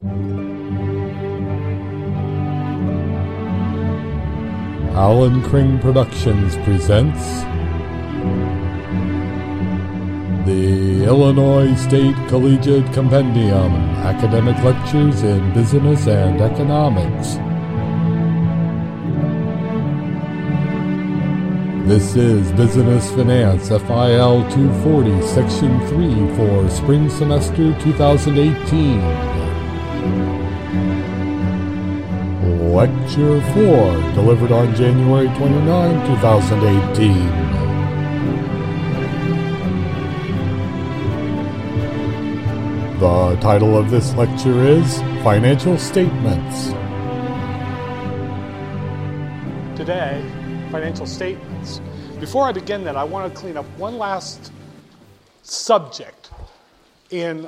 Alan Kring Productions presents the Illinois State Collegiate Compendium, Academic Lectures in Business and Economics. This is Business Finance FIL 240, Section 3 for Spring Semester 2018. Lecture 4, delivered on January 29, 2018. The title of this lecture is Financial Statements. Today, financial statements. Before I begin that, I want to clean up one last subject in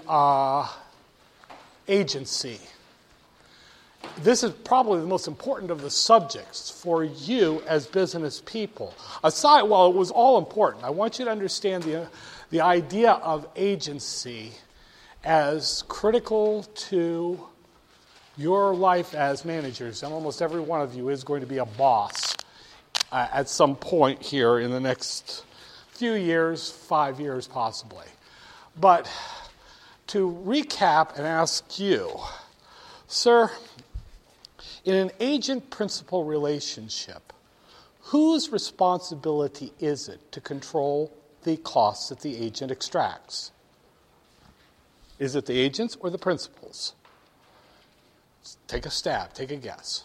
agency. This is probably the most important of the subjects for you as business people. Aside, while it was all important, I want you to understand the idea of agency as critical to your life as managers. And almost every one of you is going to be a boss at some point here in the next few years, 5 years possibly. But to recap and ask you, sir, in an agent-principal relationship, whose responsibility is it to control the costs that the agent extracts? Is it the agent's or the principal's? Take a stab, take a guess.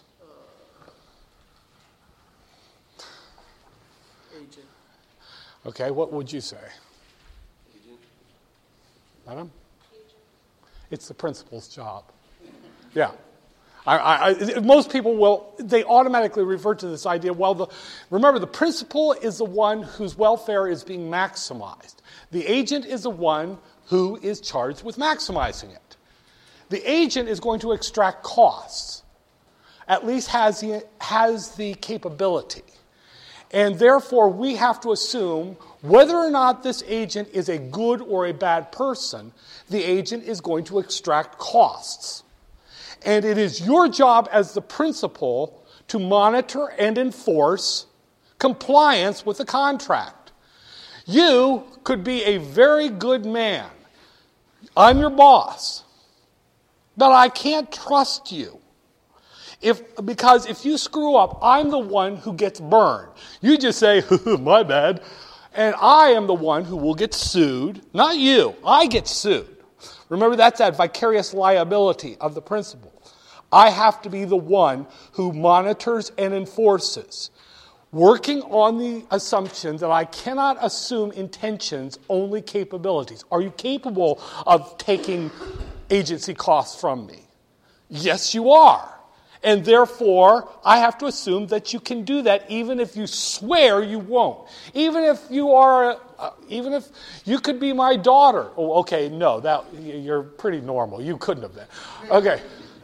Agent. Okay, what would you say? Agent. Madam? Agent. It's the principal's job. Yeah. Most people they automatically revert to this idea, remember, the principal is the one whose welfare is being maximized. The agent is the one who is charged with maximizing it. The agent is going to extract costs, at least has the capability. And therefore, we have to assume whether or not this agent is a good or a bad person, the agent is going to extract costs. And it is your job as the principal to monitor and enforce compliance with the contract. You could be a very good man. I'm your boss. But I can't trust you. Because if you screw up, I'm the one who gets burned. You just say, my bad. And I am the one who will get sued. Not you. I get sued. Remember, that's that vicarious liability of the principal. I have to be the one who monitors and enforces, working on the assumption that I cannot assume intentions, only capabilities. Are you capable of taking agency costs from me? Yes, you are. And therefore, I have to assume that you can do that even if you swear you won't. Even if you could be my daughter. Oh, okay, no, you're pretty normal. You couldn't have been. Okay.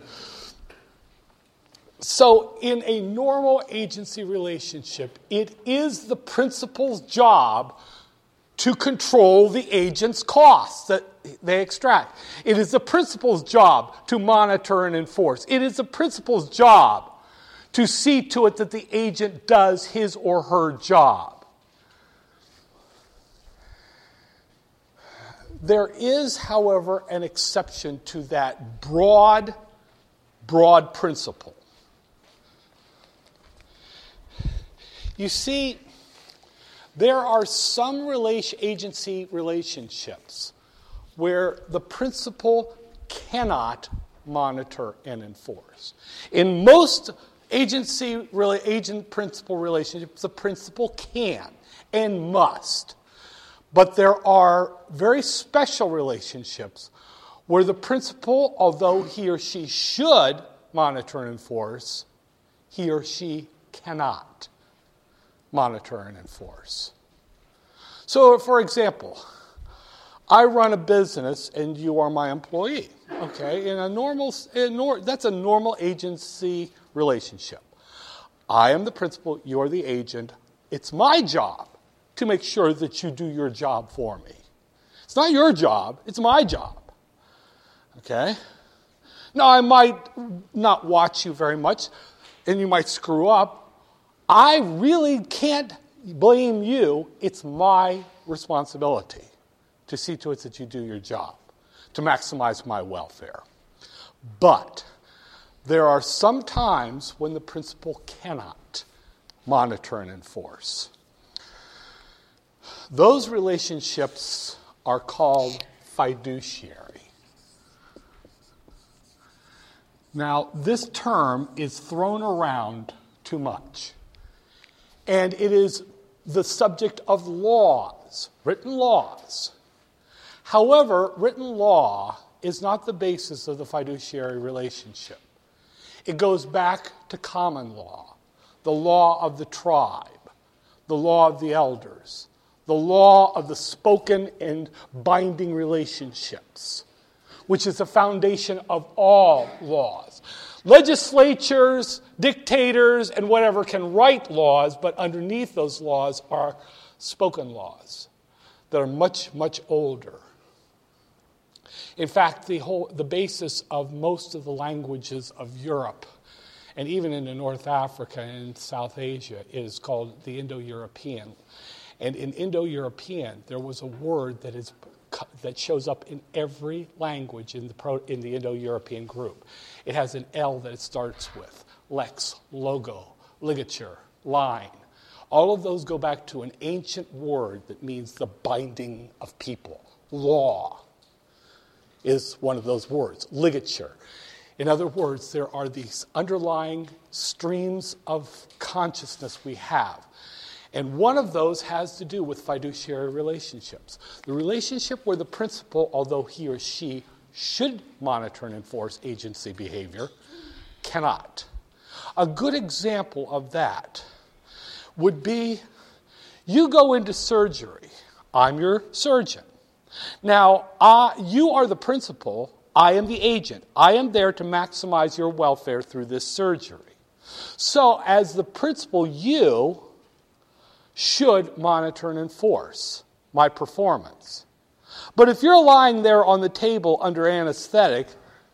So in a normal agency relationship, it is the principal's job to control the agent's costs that they extract. It is the principal's job to monitor and enforce. It is the principal's job to see to it that the agent does his or her job. There is, however, an exception to that broad principle. You see, there are some agency relationships where the principal cannot monitor and enforce. In most agent-principal relationships, the principal can and must. But there are very special relationships where the principal, although he or she should monitor and enforce, he or she cannot monitor and enforce. So, for example, I run a business and you are my employee. Okay, that's a normal agency relationship. I am the principal, you're the agent. It's my job to make sure that you do your job for me. It's not your job, it's my job. Okay? Now, I might not watch you very much, and you might screw up. I really can't blame you. It's my responsibility to see to it that you do your job, to maximize my welfare. But there are some times when the principal cannot monitor and enforce. Those relationships are called fiduciary. Now, this term is thrown around too much. And it is the subject of laws, written laws. However, written law is not the basis of the fiduciary relationship. It goes back to common law, the law of the tribe, the law of the elders, the law of the spoken and binding relationships, which is the foundation of all laws. Legislatures, dictators, and whatever can write laws, but underneath those laws are spoken laws that are much, much older. In fact, the basis of most of the languages of Europe, and even into North Africa and South Asia, is called the Indo-European. And in Indo-European, there was a word that shows up in every language in the Indo-European group. It has an L that it starts with: lex, logo, ligature, line. All of those go back to an ancient word that means the binding of people. Law is one of those words, ligature. In other words, there are these underlying streams of consciousness we have. And one of those has to do with fiduciary relationships. The relationship where the principal, although he or she should monitor and enforce agency behavior, cannot. A good example of that would be, you go into surgery. I'm your surgeon. Now, you are the principal. I am the agent. I am there to maximize your welfare through this surgery. So, as the principal, you should monitor and enforce my performance. But if you're lying there on the table under anesthetic,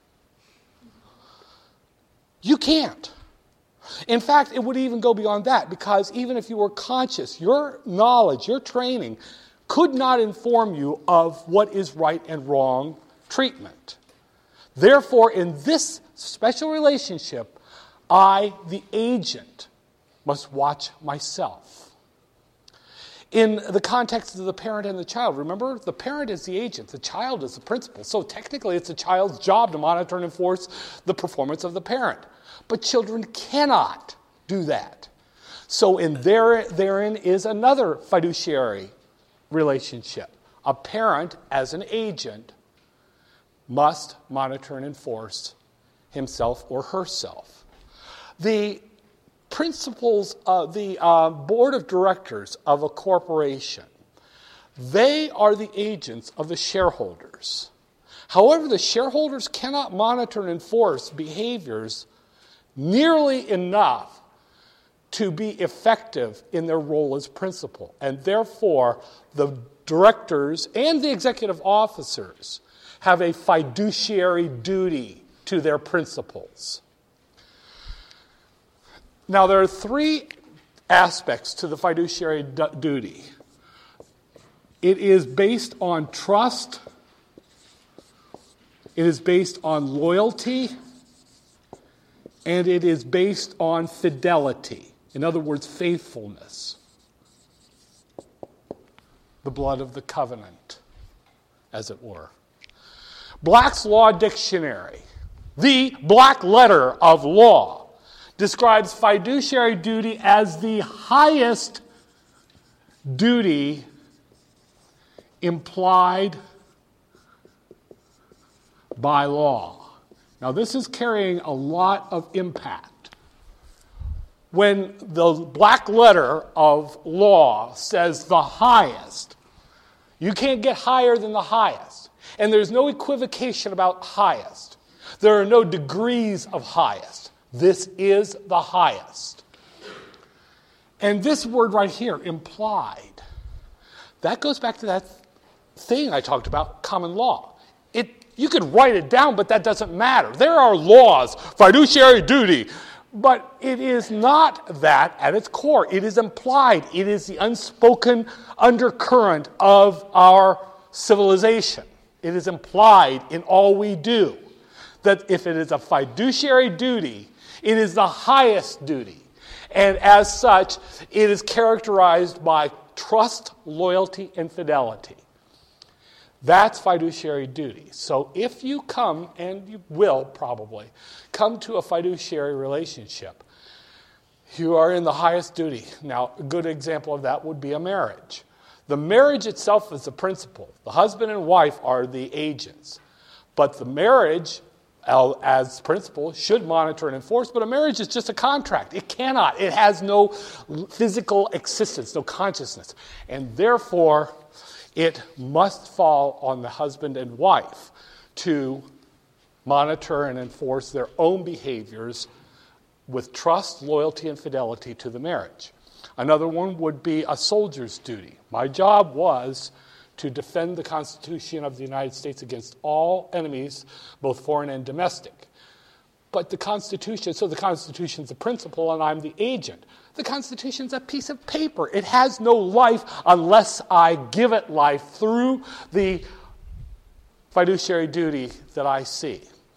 you can't. In fact, it would even go beyond that, because even if you were conscious, your knowledge, your training could not inform you of what is right and wrong treatment. Therefore, in this special relationship, I, the agent, must watch myself. In the context of the parent and the child, remember, the parent is the agent, the child is the principal. So technically, it's the child's job to monitor and enforce the performance of the parent. But children cannot do that. So therein is another fiduciary relationship. A parent, as an agent, must monitor and enforce himself or herself. The principals of the board of directors of a corporation, they are the agents of the shareholders. However, the shareholders cannot monitor and enforce behaviors nearly enough to be effective in their role as principal. And therefore, the directors and the executive officers have a fiduciary duty to their principals. Now, there are three aspects to the fiduciary duty. It is based on trust, it is based on loyalty, and it is based on fidelity. In other words, faithfulness. The blood of the covenant, as it were. Black's Law Dictionary, the black letter of law, describes fiduciary duty as the highest duty implied by law. Now, this is carrying a lot of impact. When the black letter of law says the highest, you can't get higher than the highest. And there's no equivocation about highest. There are no degrees of highest. This is the highest. And this word right here, implied, that goes back to that thing I talked about, common law. It you could write it down, but that doesn't matter. There are laws, fiduciary duty, but it is not that at its core. It is implied. It is the unspoken undercurrent of our civilization. It is implied in all we do that if it is a fiduciary duty, it is the highest duty. And as such, it is characterized by trust, loyalty, and fidelity. That's fiduciary duty. So if you come, and you will probably, come to a fiduciary relationship, you are in the highest duty. Now, a good example of that would be a marriage. The marriage itself is the principal. The husband and wife are the agents. But the marriage, as principal, should monitor and enforce, but a marriage is just a contract. It cannot. It has no physical existence, no consciousness. And therefore, it must fall on the husband and wife to monitor and enforce their own behaviors with trust, loyalty, and fidelity to the marriage. Another one would be a soldier's duty. My job was to defend the Constitution of the United States against all enemies, both foreign and domestic. But the Constitution's the principal and I'm the agent. The Constitution's a piece of paper. It has no life unless I give it life through the fiduciary duty that I see.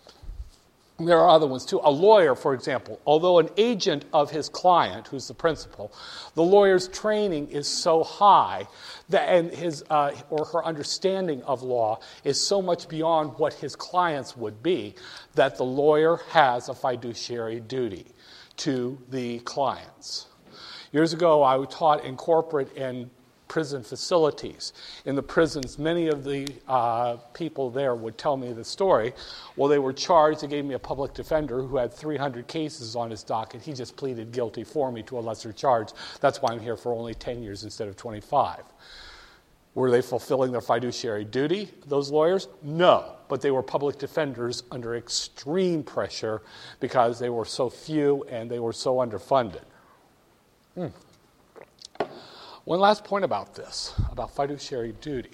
There are other ones too. A lawyer, for example, although an agent of his client, who's the principal, the lawyer's training is so high that, and his or her understanding of law is so much beyond what his clients would be, that the lawyer has a fiduciary duty to the clients. Years ago, I taught in corporate and prison facilities. In the prisons, many of the people there would tell me the story. Well, they were charged. They gave me a public defender who had 300 cases on his docket. He just pleaded guilty for me to a lesser charge. That's why I'm here for only 10 years instead of 25. Were they fulfilling their fiduciary duty, those lawyers? No, but they were public defenders under extreme pressure because they were so few and they were so underfunded. One last point about this, about fiduciary duty.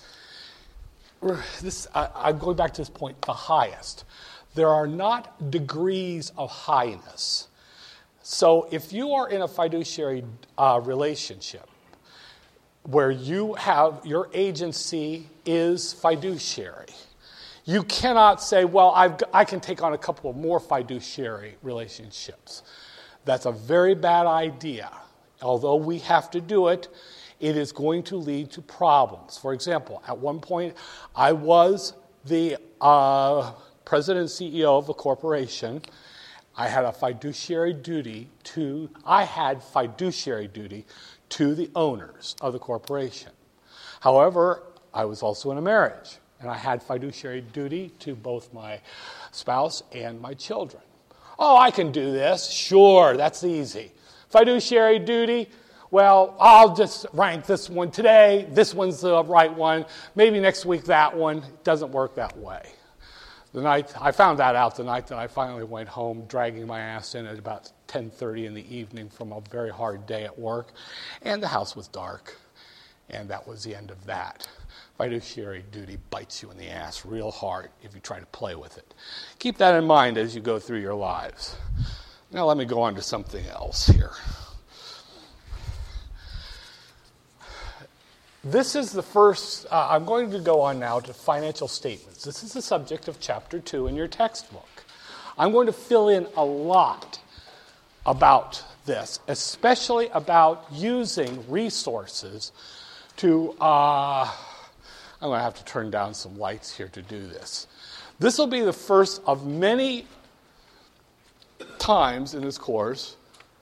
I'm going back to this point, the highest. There are not degrees of highness. So if you are in a fiduciary relationship where you have your agency is fiduciary, you cannot say, well, I can take on a couple of more fiduciary relationships. That's a very bad idea. Although we have to do it, it is going to lead to problems. For example, at one point, I was the president and CEO of a corporation. I had fiduciary duty to the owners of the corporation. However, I was also in a marriage, and I had fiduciary duty to both my spouse and my children. Oh, I can do this. Sure, that's easy. Fiduciary duty, well, I'll just rank this one today. This one's the right one. Maybe next week that one. It doesn't work that way. I found that out the night that I finally went home, dragging my ass in at about 10:30 in the evening from a very hard day at work. And the house was dark. And that was the end of that. Fiduciary duty bites you in the ass real hard if you try to play with it. Keep that in mind as you go through your lives. Now let me go on to something else here. This is the first, I'm going to go on now to financial statements. This is the subject of Chapter 2 in your textbook. I'm going to fill in a lot about this, especially about using resources to, I'm going to have to turn down some lights here to do this. This will be the first of many times in this course.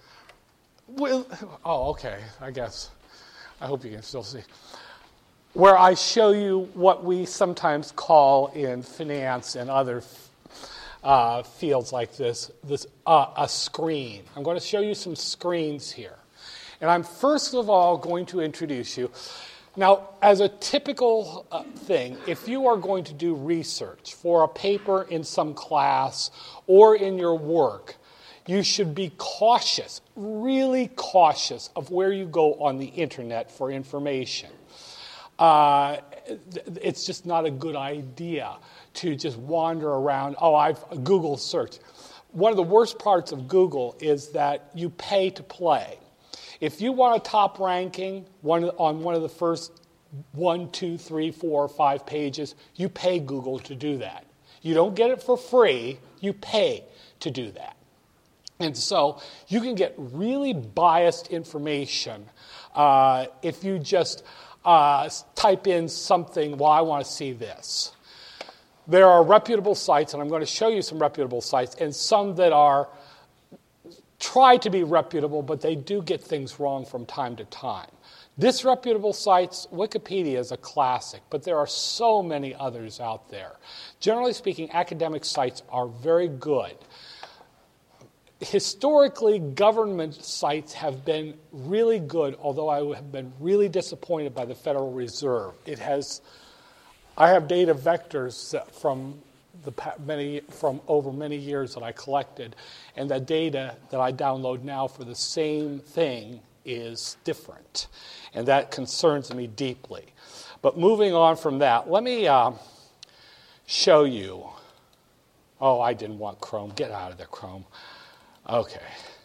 Okay, I guess. I hope you can still see. Where I show you what we sometimes call in finance and other fields like this a screen. I'm going to show you some screens here. And I'm first of all going to introduce you. Now, as a typical thing, if you are going to do research for a paper in some class or in your work, you should be cautious, really cautious of where you go on the internet for information. It's just not a good idea to just wander around. Oh, I've Google search. One of the worst parts of Google is that you pay to play. If you want a top ranking on one of the first 1, 2, 3, 4, or 5 pages, you pay Google to do that. You don't get it for free, you pay to do that. And so you can get really biased information if you just type in something, well, I want to see this. There are reputable sites, and I'm going to show you some reputable sites, and some that try to be reputable, but they do get things wrong from time to time. Disreputable sites, Wikipedia is a classic, but there are so many others out there. Generally speaking, academic sites are very good. Historically, government sites have been really good, although I have been really disappointed by the Federal Reserve. I have data vectors from over many years that I collected, and the data that I download now for the same thing is different, and that concerns me deeply. But moving on from that, let me show you. Oh, I didn't want Chrome. Get out of there, Chrome. Okay.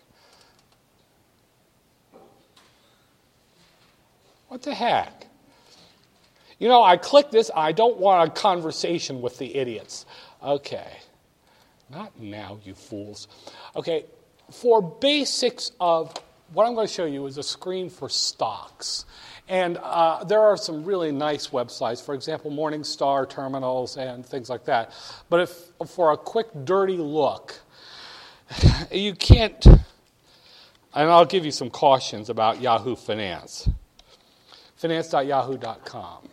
What the heck? You know, I clicked this. I don't want a conversation with the idiots. Okay. Not now, you fools. Okay. For basics of what I'm going to show you is a screen for stocks. And there are some really nice websites, for example, Morningstar terminals and things like that. But if for a quick, dirty look, you can't, and I'll give you some cautions about Yahoo Finance. Finance.yahoo.com.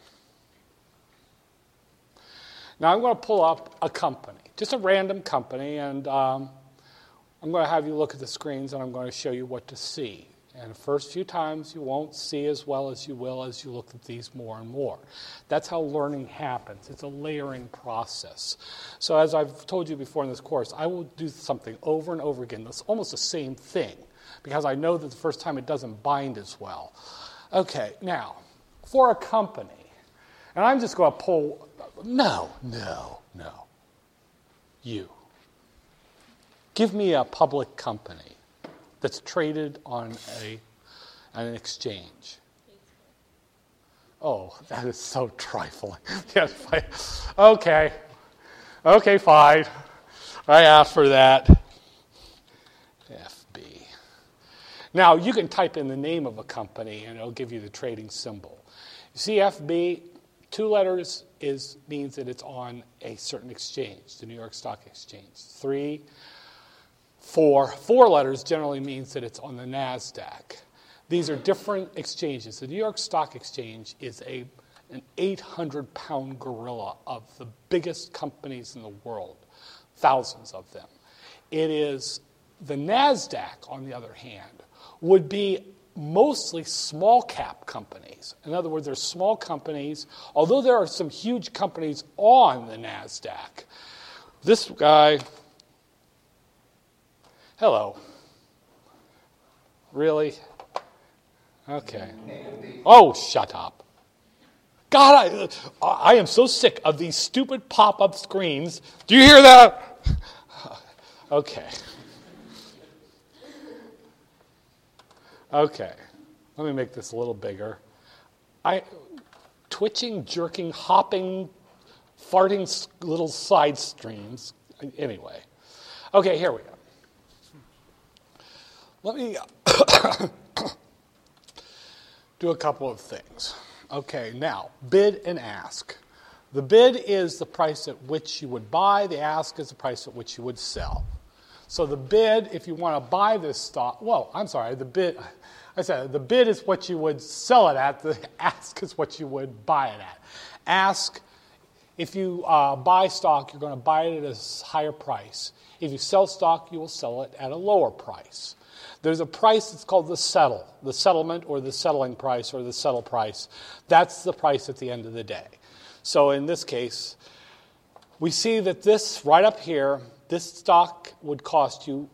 Now I'm going to pull up a company, just a random company, and I'm going to have you look at the screens and I'm going to show you what to see. And the first few times you won't see as well as you will as you look at these more and more. That's how learning happens. It's a layering process. So as I've told you before in this course, I will do something over and over again. It's almost the same thing because I know that the first time it doesn't bind as well. Okay, now, for a company, and I'm just going to pull, no. You. Give me a public company that's traded on an exchange. Oh, that is so trifling. Yes, fine. Okay, fine. I asked for that. FB. Now, you can type in the name of a company, and it'll give you the trading symbol. You see FB, 2 letters means that it's on a certain exchange, the New York Stock Exchange. 4 letters generally means that it's on the NASDAQ. These are different exchanges. The New York Stock Exchange is an 800-pound gorilla of the biggest companies in the world, thousands of them. It is the NASDAQ, on the other hand, would be mostly small-cap companies. In other words, they're small companies, although there are some huge companies on the NASDAQ. This guy... Hello. Really? Okay. Oh, shut up. God, I am so sick of these stupid pop-up screens. Do you hear that? Okay. Okay. Let me make this a little bigger. Twitching, jerking, hopping, farting little side streams. Anyway. Okay, here we go. Let me do a couple of things. Okay, now, bid and ask. The bid is the price at which you would buy. The ask is the price at which you would sell. So the bid, if you want to buy this stock, the bid is what you would sell it at. The ask is what you would buy it at. Ask, if you buy stock, you're going to buy it at a higher price. If you sell stock, you will sell it at a lower price. There's a price that's called the settlement or the settling price or the settle price. That's the price at the end of the day. So in this case, we see that this right up here, this stock would cost you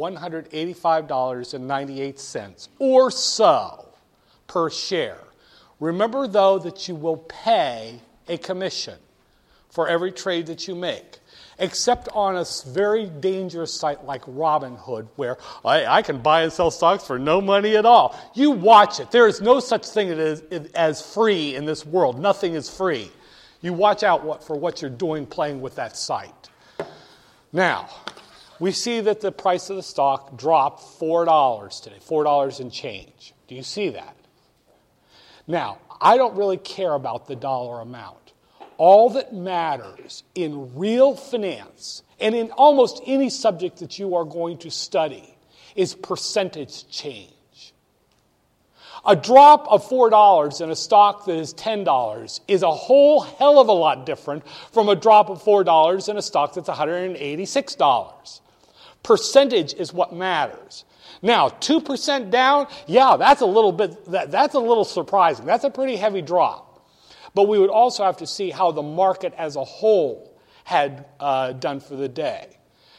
$185.98 or so per share. Remember, though, that you will pay a commission for every trade that you make, except on a very dangerous site like Robinhood, where I can buy and sell stocks for no money at all. You watch it. There is no such thing as free in this world. Nothing is free. You watch out for what you're doing playing with that site. Now, we see that the price of the stock dropped $4 today, $4 and change. Do you see that? Now, I don't really care about the dollar amount. All that matters in real finance and in almost any subject that you are going to study is percentage change. A drop of $4 in a stock that is $10 is a whole hell of a lot different from a drop of $4 in a stock that's $186. Percentage is what matters. Now, 2% down, yeah, that's a little surprising. That's a pretty heavy drop. But we would also have to see how the market as a whole had done for the day.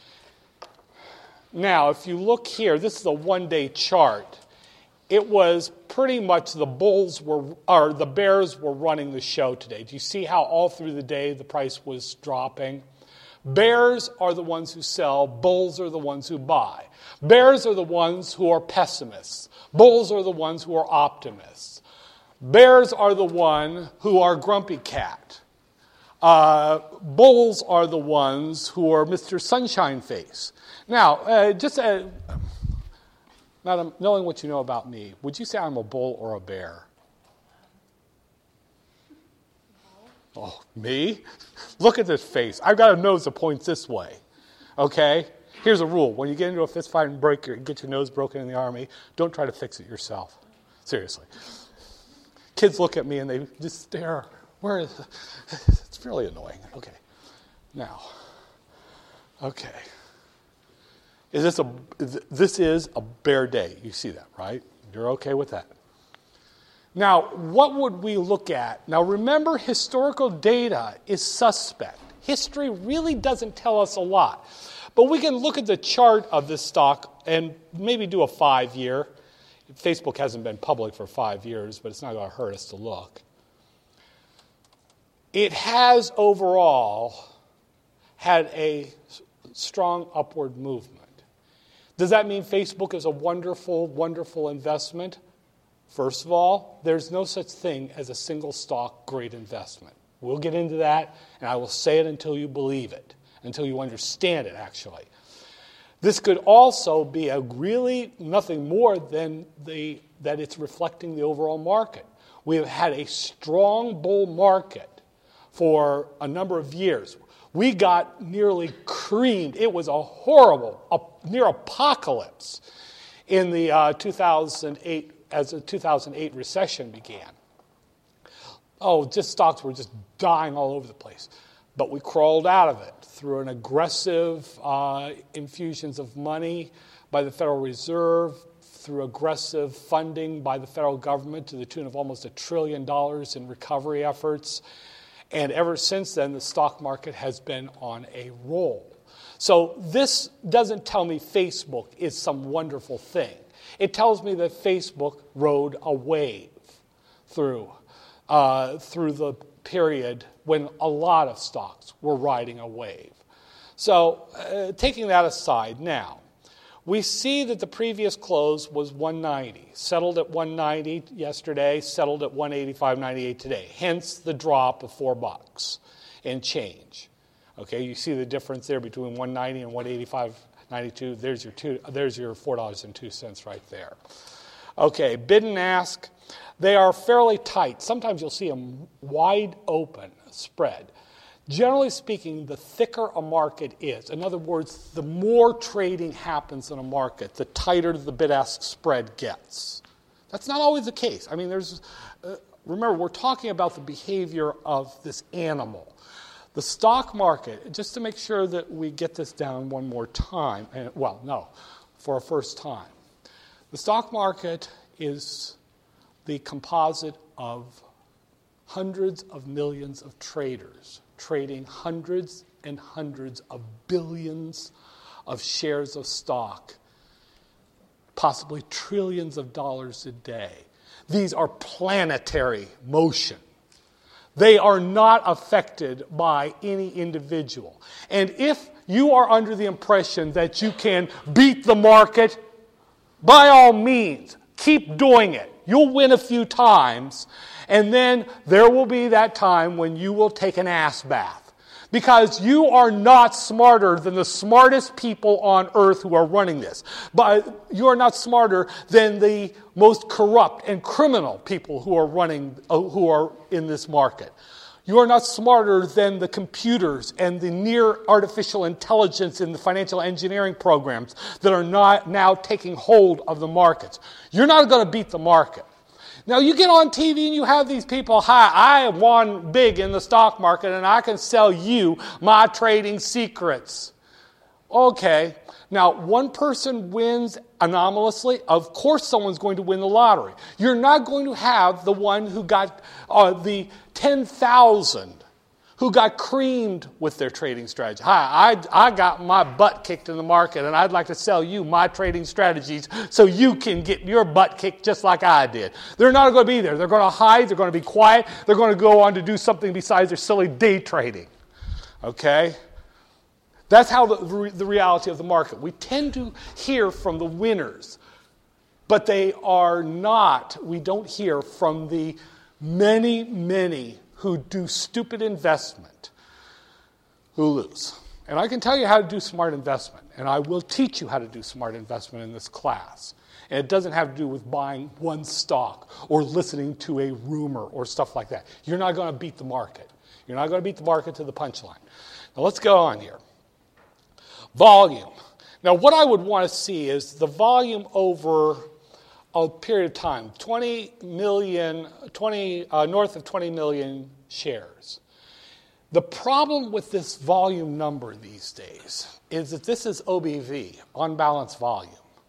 Now, if you look here, this is a one-day chart. It was pretty much the bears were running the show today. Do you see how all through the day the price was dropping? Bears are the ones who sell. Bulls are the ones who buy. Bears are the ones who are pessimists. Bulls are the ones who are optimists. Bears are the one who are grumpy cat. Bulls are the ones who are Mr. Sunshine Face. Now, Madam, knowing what you know about me, would you say I'm a bull or a bear? Oh, me? Look at this face. I've got a nose that points this way. Okay? Here's a rule. When you get into a fist fight and get your nose broken in the Army, don't try to fix it yourself. Seriously. Kids look at me and they just stare. Where is it? It's really annoying. Okay. Now. Okay. This is a bear day. You see that, right? You're okay with that. Now, what would we look at? Now, remember, historical data is suspect. History really doesn't tell us a lot. But we can look at the chart of this stock and maybe do a 5-year. Facebook hasn't been public for 5 years, but it's not going to hurt us to look. It has overall had a strong upward movement. Does that mean Facebook is a wonderful, wonderful investment? First of all, there's no such thing as a single stock great investment. We'll get into that, and I will say it until you believe it, until you understand it, actually. This could also be a really nothing more than that it's reflecting the overall market. We have had a strong bull market for a number of years. We got nearly creamed. It was a horrible, near apocalypse in the 2008, as the 2008 recession began. Stocks were just dying all over the place. But we crawled out of it through an aggressive infusions of money by the Federal Reserve, through aggressive funding by the federal government to the tune of almost $1 trillion in recovery efforts. And ever since then, the stock market has been on a roll. So this doesn't tell me Facebook is some wonderful thing. It tells me that Facebook rode a wave through the period when a lot of stocks were riding a wave. So taking that aside now, we see that the previous close was 190, settled at 190 yesterday, settled at 185.98 today. Hence the drop of $4 and change. Okay, you see the difference there between 190 and 185.92. There's your $4.02 right there. Okay, bid and ask. They are fairly tight. Sometimes you'll see them wide open spread. Generally speaking, the thicker a market is, in other words, the more trading happens in a market, the tighter the bid-ask spread gets. That's not always the case. I mean, remember, we're talking about the behavior of this animal. The stock market, just to make sure that we get this down one more time, for a first time. The stock market is the composite of hundreds of millions of traders trading hundreds and hundreds of billions of shares of stock, possibly trillions of dollars a day. These are planetary motion. They are not affected by any individual. And if you are under the impression that you can beat the market, by all means, keep doing it. You'll win a few times, and then there will be that time when you will take an ass bath. Because you are not smarter than the smartest people on earth who are running this. But you are not smarter than the most corrupt and criminal people who are in this market. You are not smarter than the computers and the near artificial intelligence in the financial engineering programs that are not now taking hold of the markets. You're not going to beat the market. Now, you get on TV and you have these people, hi, I won big in the stock market and I can sell you my trading secrets. Okay. Now, one person wins anomalously. Of course someone's going to win the lottery. You're not going to have the one who got the 10,000 who got creamed with their trading strategy. Hi, I got my butt kicked in the market and I'd like to sell you my trading strategies so you can get your butt kicked just like I did. They're not going to be there. They're going to hide. They're going to be quiet. They're going to go on to do something besides their silly day trading. Okay? That's how the reality of the market. We tend to hear from the winners, but they are not. We don't hear from the many who do stupid investment, who lose. And I can tell you how to do smart investment, and I will teach you how to do smart investment in this class. And it doesn't have to do with buying one stock or listening to a rumor or stuff like that. You're not going to beat the market. You're not going to beat the market to the punchline. Now let's go on here. Volume. Now what I would want to see is the volume over a period of time, north of 20 million shares. The problem with this volume number these days is that this is OBV, on balance volume.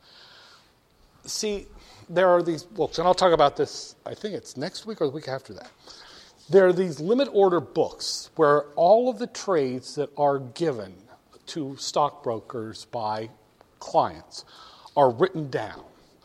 See, there are these books, and I'll talk about this, I think it's next week or the week after that. There are these limit order books where all of the trades that are given to stockbrokers by clients are written down.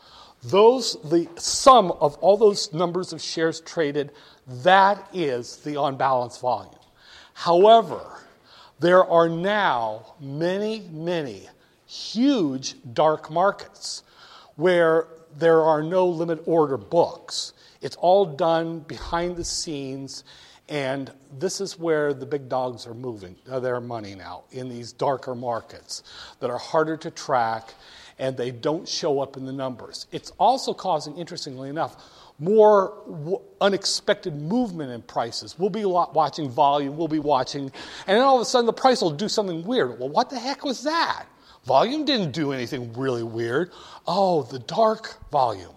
The sum of all those numbers of shares traded, that is the on-balance volume. However, there are now many huge dark markets where there are no limit order books. It's all done behind the scenes, and this is where the big dogs are moving their money now, in these darker markets that are harder to track, and they don't show up in the numbers. It's also causing, interestingly enough, more unexpected movement in prices. We'll be watching volume, we'll be watching, and then all of a sudden the price will do something weird. Well, what the heck was that? Volume didn't do anything really weird. Oh, the dark volume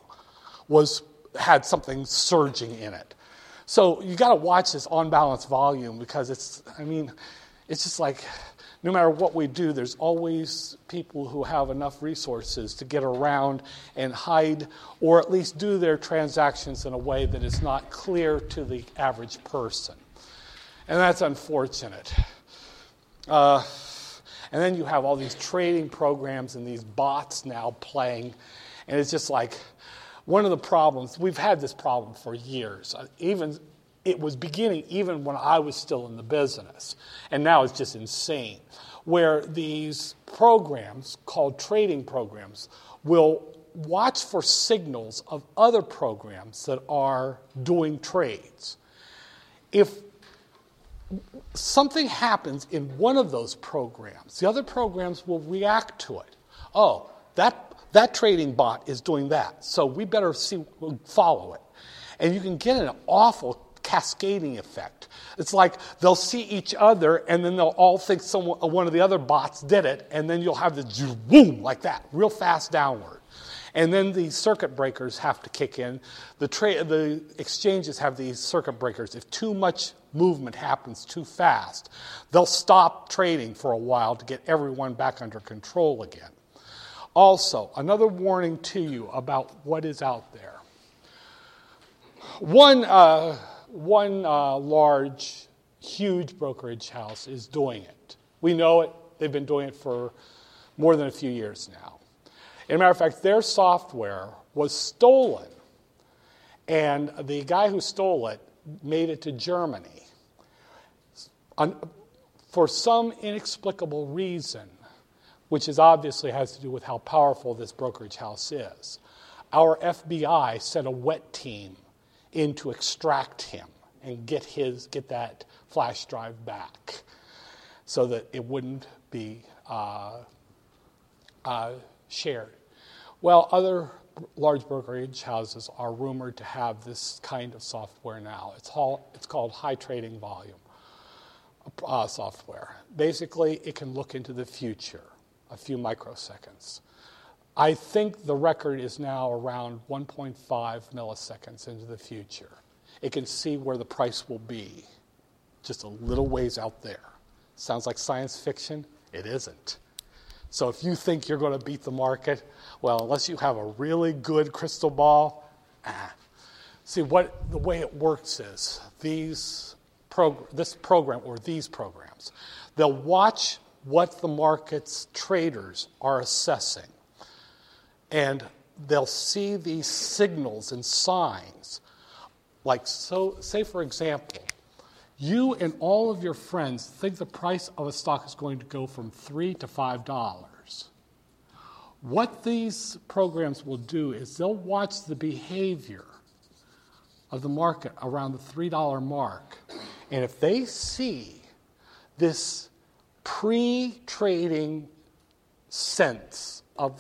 had something surging in it. So you got to watch this on-balance volume because it's just like no matter what we do, there's always people who have enough resources to get around and hide or at least do their transactions in a way that is not clear to the average person. And that's unfortunate. And then you have all these trading programs and these bots now playing. And it's just like one of the problems. We've had this problem for years. It was beginning even when I was still in the business. And now it's just insane. Where these programs, called trading programs, will watch for signals of other programs that are doing trades. If something happens in one of those programs, the other programs will react to it. Oh, that trading bot is doing that, so we better follow it. And you can get an awful cascading effect. It's like they'll see each other, and then they'll all think one of the other bots did it, and then you'll have this boom like that, real fast downward. And then the circuit breakers have to kick in. The exchanges have these circuit breakers. If too much movement happens too fast, they'll stop trading for a while to get everyone back under control again. Also, another warning to you about what is out there. One large, huge brokerage house is doing it. We know it. They've been doing it for more than a few years now. As a matter of fact, their software was stolen. And the guy who stole it made it to Germany. For some inexplicable reason, which obviously has to do with how powerful this brokerage house is, our FBI sent a wet team in to extract him and get that flash drive back so that it wouldn't be shared. Well, other large brokerage houses are rumored to have this kind of software now. It's called high trading volume software. Basically, it can look into the future, a few microseconds. I think the record is now around 1.5 milliseconds into the future. It can see where the price will be, just a little ways out there. Sounds like science fiction? It isn't. So if you think you're going to beat the market, well, unless you have a really good crystal ball, See, the way it works is these programs, they'll watch what the market's traders are assessing. And they'll see these signals and signs. Say for example, you and all of your friends think the price of a stock is going to go from $3 to $5. What these programs will do is they'll watch the behavior of the market around the $3 mark. And if they see this pre-trading sense of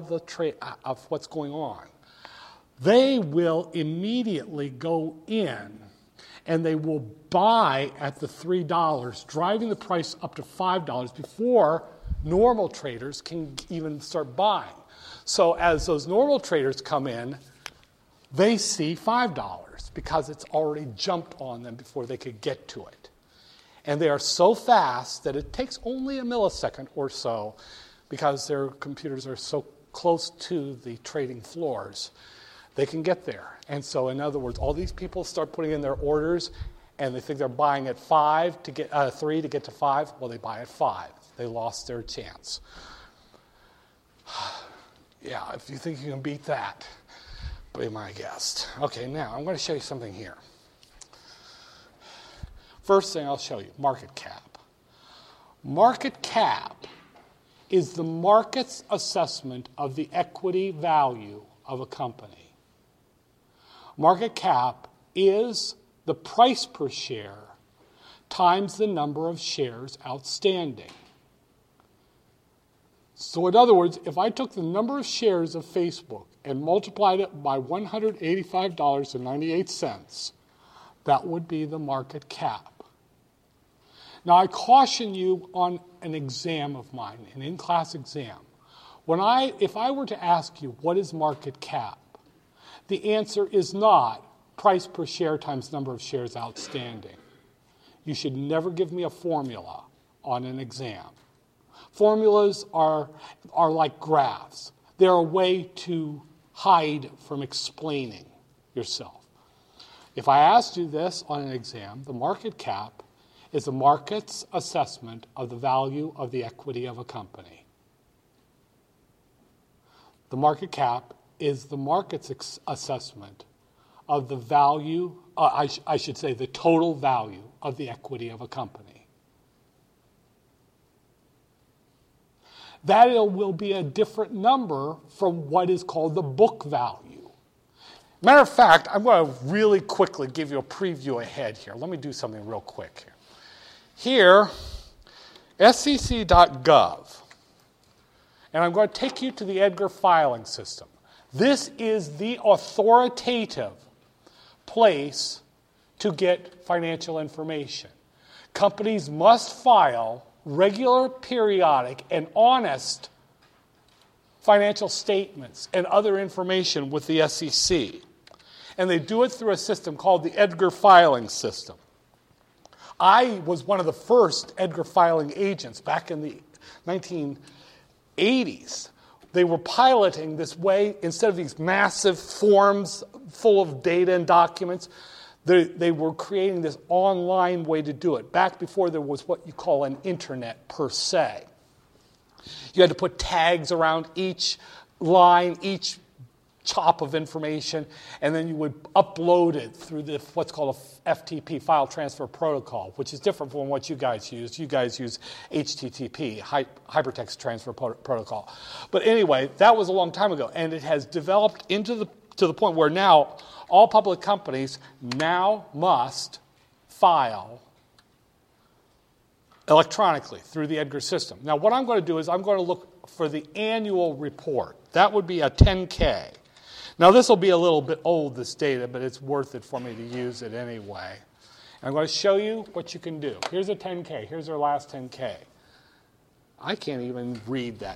of what's going on, they will immediately go in and they will buy at the $3, driving the price up to $5 before normal traders can even start buying. So as those normal traders come in, they see $5 because it's already jumped on them before they could get to it. And they are so fast that it takes only a millisecond or so, because their computers are so close to the trading floors, they can get there. And so, in other words, all these people start putting in their orders, and they think they're buying at 3 to get to 5. Well, they buy at 5. They lost their chance. Yeah, if you think you can beat that, be my guest. Okay, now I'm going to show you something here. First thing I'll show you, market cap. Market cap is the market's assessment of the equity value of a company. Market cap is the price per share times the number of shares outstanding. So in other words, if I took the number of shares of Facebook and multiplied it by $185.98, that would be the market cap. Now, I caution you on an exam of mine, an in-class exam. If I were to ask you, what is market cap? The answer is not price per share times number of shares outstanding. You should never give me a formula on an exam. Formulas are like graphs. They're a way to hide from explaining yourself. If I asked you this on an exam, the market cap is the market's assessment of the value of the equity of a company. The market cap is the market's assessment of the value, I should say the total value of the equity of a company. That will be a different number from what is called the book value. Matter of fact, I'm going to really quickly give you a preview ahead here. Let me do something real quick here. Here, SEC.gov, and I'm going to take you to the Edgar filing system. This is the authoritative place to get financial information. Companies must file regular, periodic, and honest financial statements and other information with the SEC. And they do it through a system called the Edgar filing system. I was one of the first Edgar filing agents back in the 1980s. They were piloting this way. Instead of these massive forms full of data and documents, they were creating this online way to do it, back before there was what you call an internet per se. You had to put tags around each line, each chop of information, and then you would upload it through what's called a FTP, file transfer protocol, which is different from what you guys use. You guys use HTTP, hypertext transfer protocol. But anyway, that was a long time ago, and it has developed to the point where now all public companies now must file electronically through the EDGAR system. Now, what I'm going to do is I'm going to look for the annual report. That would be a 10K. Now, this will be a little bit old, this data, but it's worth it for me to use it anyway. And I'm going to show you what you can do. Here's a 10K. Here's our last 10K. I can't even read that.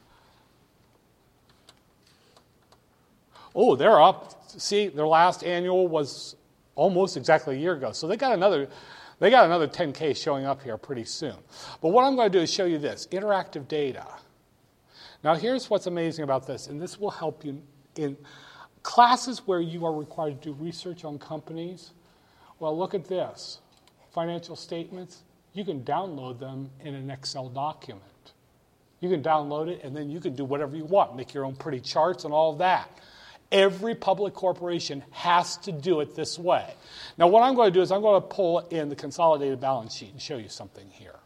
Oh, they're up. See, their last annual was almost exactly a year ago. So they got another 10K showing up here pretty soon. But what I'm going to do is show you this, interactive data. Now, here's what's amazing about this, and this will help you in classes where you are required to do research on companies. Well, look at this. Financial statements, you can download them in an Excel document. You can download it, and then you can do whatever you want, make your own pretty charts and all of that. Every public corporation has to do it this way. Now, what I'm going to do is I'm going to pull in the consolidated balance sheet and show you something here.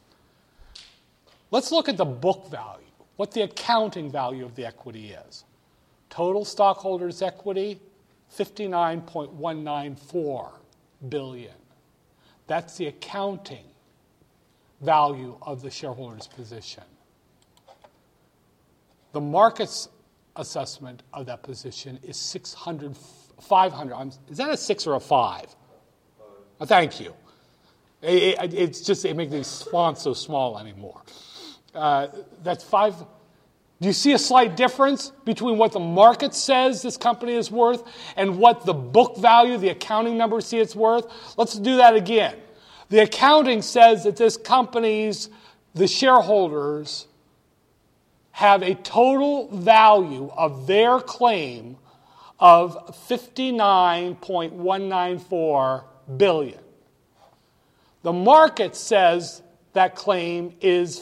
Let's look at the book value, what the accounting value of the equity is. Total stockholders' equity, $59.194 billion. That's the accounting value of the shareholders' position. The market's assessment of that position is 500. Is that a 6 or a 5? Thank you. It makes these fonts so small anymore. That's 5. Do you see a slight difference between what the market says this company is worth and what the book value, the accounting number, see it's worth? Let's do that again. The accounting says that this company's, the shareholders, have a total value of their claim of $59.194 billion. The market says that claim is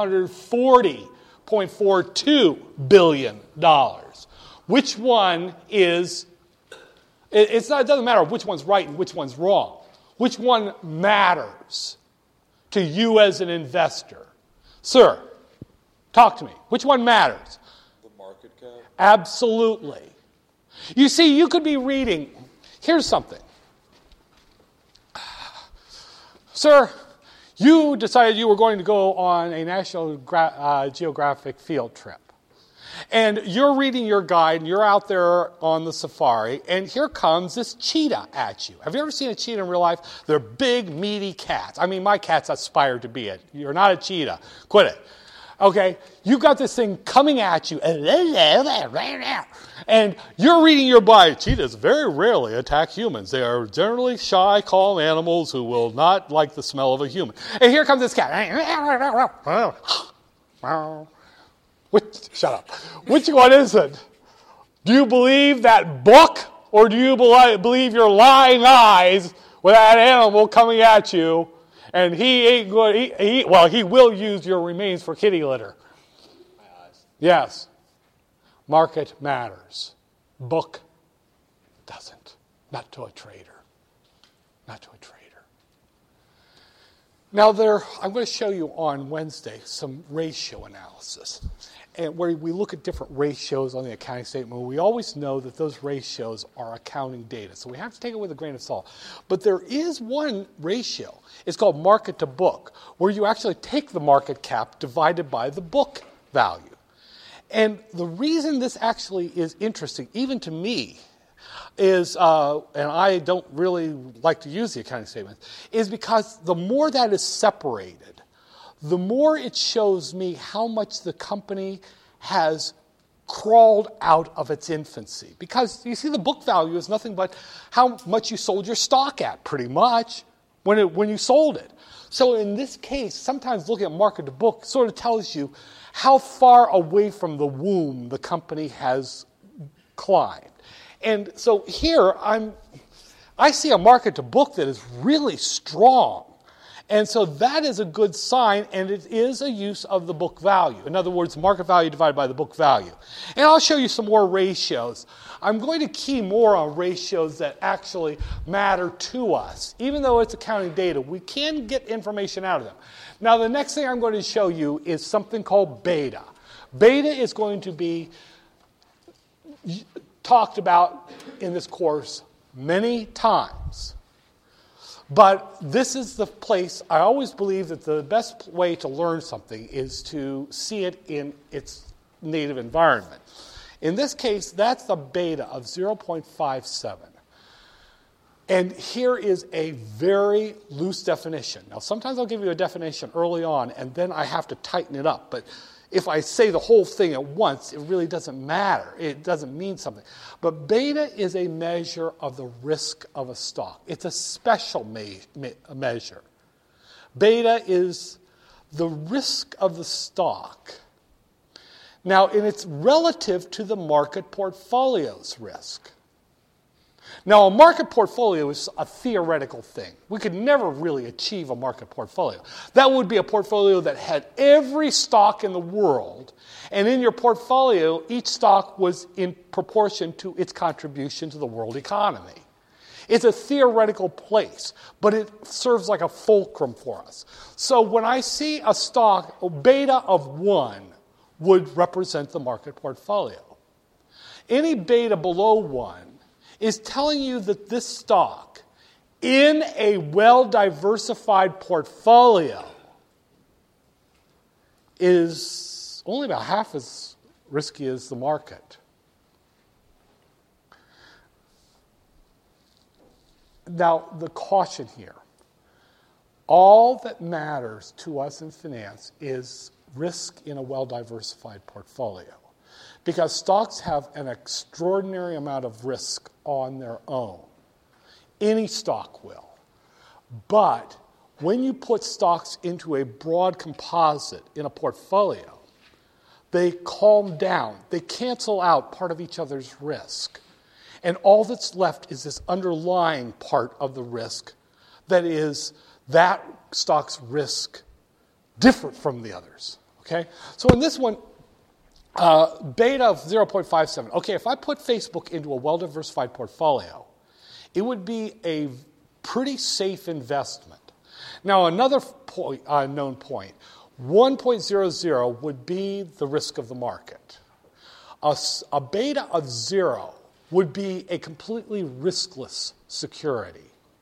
$540.42 billion. Which one is, it doesn't matter which one's right and which one's wrong. Which one matters to you as an investor? Sir, talk to me. Which one matters? The market cap? Absolutely. You see, you could be reading. Here's something. Sir, you decided you were going to go on a National Geographic field trip. And you're reading your guide, and you're out there on the safari, and here comes this cheetah at you. Have you ever seen a cheetah in real life? They're big, meaty cats. I mean, my cats aspire to be it. You're not a cheetah. Quit it. Okay, you've got this thing coming at you, and you're reading your guide. Cheetahs very rarely attack humans. They are generally shy, calm animals who will not like the smell of a human. And here comes this cat. Shut up. Which one is it? Do you believe that book, or do you believe your lying eyes with that animal coming at you? And he ain't good. He will use your remains for kitty litter. My eyes. Yes. Market matters. Book doesn't. Not to a trader. Not to a trader. Now I'm going to show you on Wednesday some ratio analysis. And where we look at different ratios on the accounting statement, we always know that those ratios are accounting data. So we have to take it with a grain of salt. But there is one ratio. It's called market to book, where you actually take the market cap divided by the book value. And the reason this actually is interesting, even to me, is, and I don't really like to use the accounting statement, is because the more that is separated, the more it shows me how much the company has crawled out of its infancy. Because you see, the book value is nothing but how much you sold your stock at, pretty much, when you sold it. So in this case, sometimes looking at market to book sort of tells you how far away from the womb the company has climbed. And so here, I see a market to book that is really strong. And so that is a good sign, and it is a use of the book value. In other words, market value divided by the book value. And I'll show you some more ratios. I'm going to key more on ratios that actually matter to us. Even though it's accounting data, we can get information out of them. Now, the next thing I'm going to show you is something called beta. Beta is going to be talked about in this course many times. But this is the place, I always believe that the best way to learn something is to see it in its native environment. In this case, that's the beta of 0.57. And here is a very loose definition. Now, sometimes I'll give you a definition early on, and then I have to tighten it up. But if I say the whole thing at once, it really doesn't matter. It doesn't mean something. But beta is a measure of the risk of a stock. It's a special measure. Beta is the risk of the stock. Now, and it's relative to the market portfolio's risk. Now, a market portfolio is a theoretical thing. We could never really achieve a market portfolio. That would be a portfolio that had every stock in the world, and in your portfolio, each stock was in proportion to its contribution to the world economy. It's a theoretical place, but it serves like a fulcrum for us. So when I see a stock, a beta of 1 would represent the market portfolio. Any beta below 1 is telling you that this stock, in a well-diversified portfolio, is only about half as risky as the market. Now, the caution here. All that matters to us in finance is risk in a well-diversified portfolio. Because stocks have an extraordinary amount of risk on their own. Any stock will. But when you put stocks into a broad composite in a portfolio, they calm down. They cancel out part of each other's risk. And all that's left is this underlying part of the risk that is that stock's risk different from the others. Okay? So in this one, beta of 0.57. Okay, if I put Facebook into a well-diversified portfolio, it would be a pretty safe investment. Now, another known point, 1.00 would be the risk of the market. A beta of 0 would be a completely riskless security.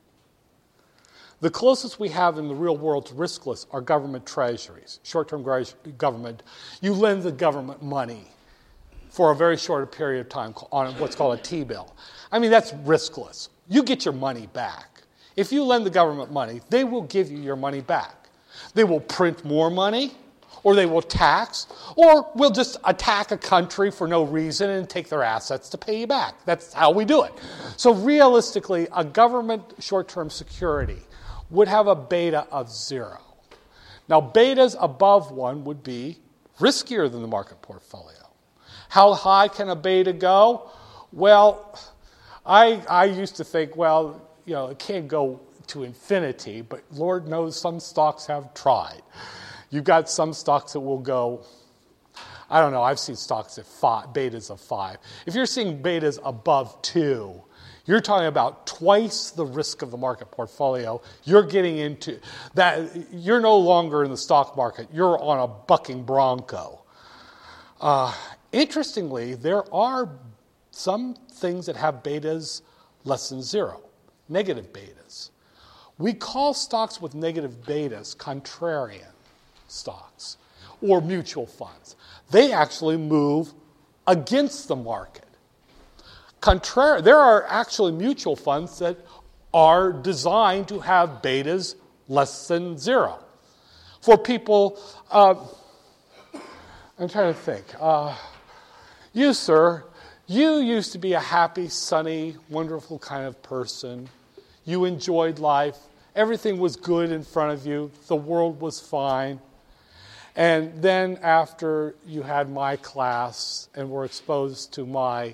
The closest we have in the real world to riskless are government treasuries, short-term government. You lend the government money for a very short period of time on what's called a T-bill. I mean, that's riskless. You get your money back. If you lend the government money, they will give you your money back. They will print more money, or they will tax, or we'll just attack a country for no reason and take their assets to pay you back. That's how we do it. So realistically, a government short-term security would have a beta of 0. Now, betas above 1 would be riskier than the market portfolio. How high can a beta go? Well, I used to think, well, it can't go to infinity, but Lord knows some stocks have tried. You've got some stocks that will go, I don't know, I've seen stocks at betas of 5. If you're seeing betas above 2, you're talking about twice the risk of the market portfolio. You're getting into that. You're no longer in the stock market. You're on a bucking bronco. Interestingly, there are some things that have betas less than 0, negative betas. We call stocks with negative betas contrarian stocks or mutual funds. They actually move against the market. There are actually mutual funds that are designed to have betas less than 0. For people, I'm trying to think. You, sir, you used to be a happy, sunny, wonderful kind of person. You enjoyed life. Everything was good in front of you. The world was fine. And then after you had my class and were exposed to my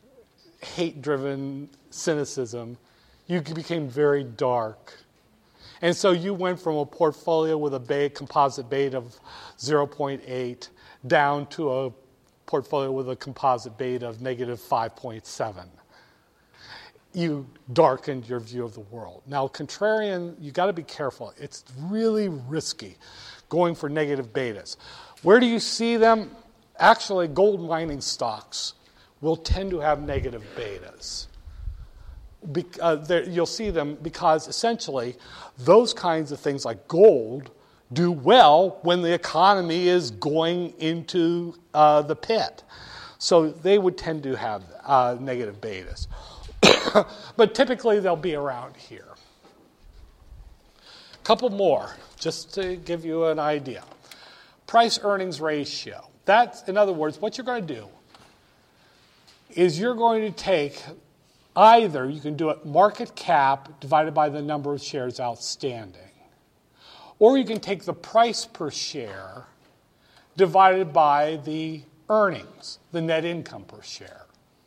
hate-driven cynicism, you became very dark. And so you went from a portfolio with a composite beta of 0.8 down to a portfolio with a composite beta of negative 5.7. You darkened your view of the world. Now, contrarian, you got to be careful. It's really risky going for negative betas. Where do you see them? Actually, gold mining stocks will tend to have negative betas. You'll see them because essentially those kinds of things like gold do well when the economy is going into the pit. So they would tend to have negative betas. But typically they'll be around here. A couple more, just to give you an idea. Price-earnings ratio. That's, in other words, what you're going to do is you're going to take either, you can do it market cap divided by the number of shares outstanding, or you can take the price per share divided by the earnings, the net income per share.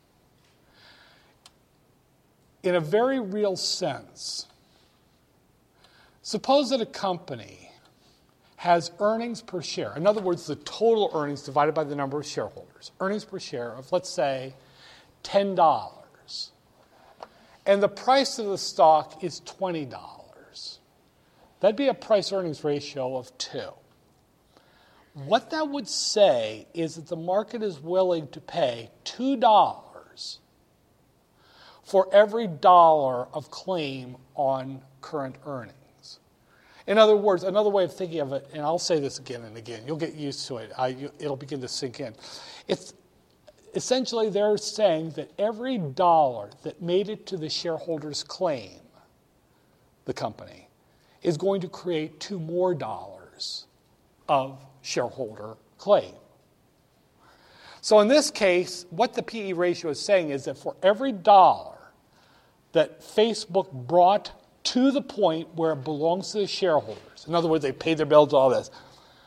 In a very real sense, suppose that a company has earnings per share. In other words, the total earnings divided by the number of shareholders. Earnings per share of, let's say, $10. And the price of the stock is $20. That'd be a price-earnings ratio of 2. What that would say is that the market is willing to pay $2 for every dollar of claim on current earnings. In other words, another way of thinking of it, and I'll say this again and again, you'll get used to it. It'll begin to sink in. It's essentially they're saying that every dollar that made it to the shareholder's claim, the company, is going to create $2 more of shareholder claim. So in this case, what the PE ratio is saying is that for every dollar that Facebook brought to the point where it belongs to the shareholders, in other words, they paid their bills, all this,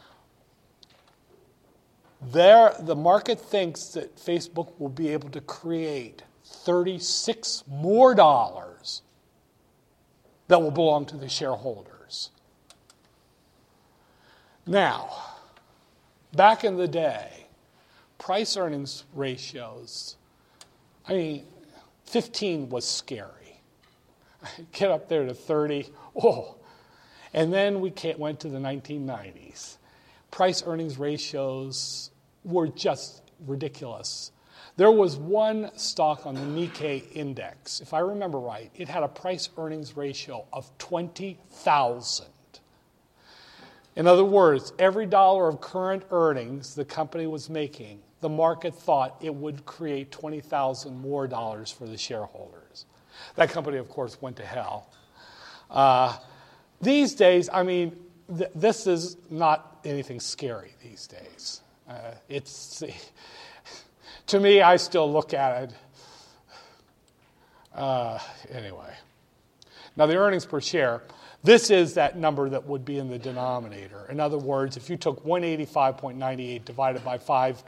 the market thinks that Facebook will be able to create $36 more that will belong to the shareholders. Now, back in the day, price-earnings ratios, 15 was scary. Get up there to 30, And then we went to the 1990s. Price-earnings ratios were just ridiculous. There was one stock on the Nikkei index, if I remember right, it had a price-earnings ratio of 20,000. In other words, every dollar of current earnings the company was making, the market thought it would create $20,000 more for the shareholders. That company, of course, went to hell. These days, this is not anything scary these days. To me, I still look at it. Anyway. Now, the earnings per share, this is that number that would be in the denominator. In other words, if you took 185.98 divided by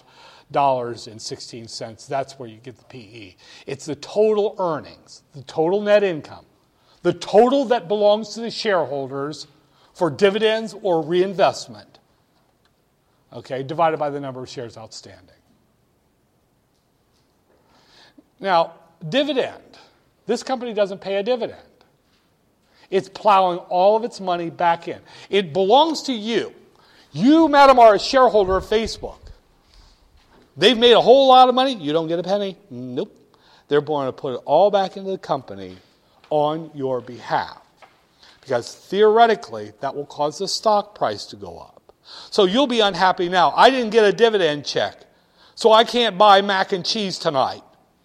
$5.16, that's where you get the PE. It's the total earnings, the total net income, the total that belongs to the shareholders for dividends or reinvestment, divided by the number of shares outstanding. Now, dividend. This company doesn't pay a dividend. It's plowing all of its money back in. It belongs to you. You, madam, are a shareholder of Facebook. They've made a whole lot of money. You don't get a penny. Nope. They're going to put it all back into the company on your behalf. Because theoretically, that will cause the stock price to go up. So you'll be unhappy now. I didn't get a dividend check, so I can't buy mac and cheese tonight.